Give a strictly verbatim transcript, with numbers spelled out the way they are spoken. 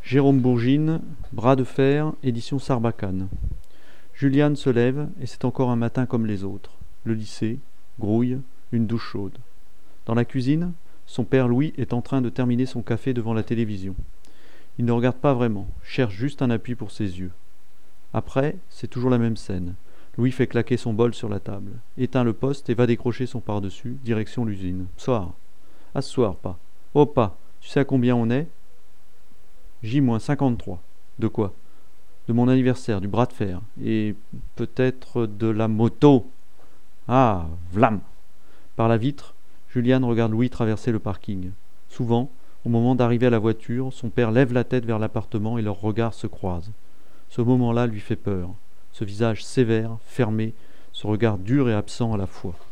Jérôme Bourgine, Bras de fer, édition Sarbacane. Juliane se lève et c'est encore un matin comme les autres. Le lycée, grouille, une douche chaude. Dans la cuisine, son père Louis est en train de terminer son café devant la télévision. Il ne regarde pas vraiment, cherche juste un appui pour ses yeux. Après, c'est toujours la même scène. Louis fait claquer son bol sur la table, éteint le poste et va décrocher son par-dessus, direction l'usine. Soir. À ce soir, pas. Oh, pas. Tu sais à combien on est ? J cinquante-trois. De quoi ? De mon anniversaire, du bras de fer. Et peut-être de la moto. Ah, vlam ! Par la vitre, Juliane regarde Louis traverser le parking. Souvent, au moment d'arriver à la voiture, son père lève la tête vers l'appartement et leurs regards se croisent. Ce moment-là lui fait peur. Ce visage sévère, fermé, ce regard dur et absent à la fois.